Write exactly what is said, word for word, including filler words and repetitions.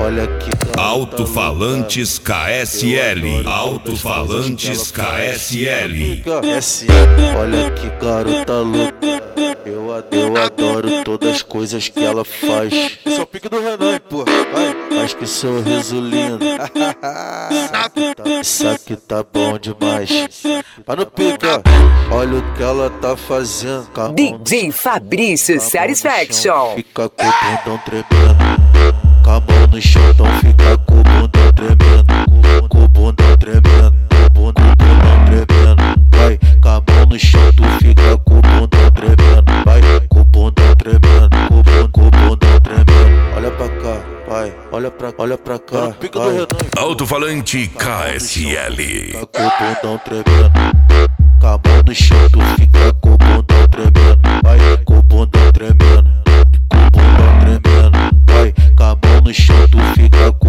olha que Alto-falantes K S L. Alto-falantes K S L. Olha que garota louca. Eu, eu adoro todas as coisas que ela faz. Esse é o pique do Renan, pô. Vai. Acho que sorriso lindo. Isso aqui tá bom demais. Vai no pique, ó. Olha o que ela tá fazendo. D J Fabrício Satisfaction. Fica com o bundão tremendo. Com a mão no chão, então fica com o bundão tremendo. Com o bundão tremendo. Com o bundão tremendo. Vai, com a mão no chão, tu fica com o bundão tremendo. Vai, com o bundão tremendo. Com o bundão tremendo. Olha pra cá, vai. Olha pra, olha pra cá. Pique do Renan. Alto-falante K S L. Fica com o bundão tremendo. Com a mão no chão, tu fica com o bundão tremendo. Vai, com o bundão tremendo. Com o bundão tremendo. Vai, com a mão no chão, tu fica com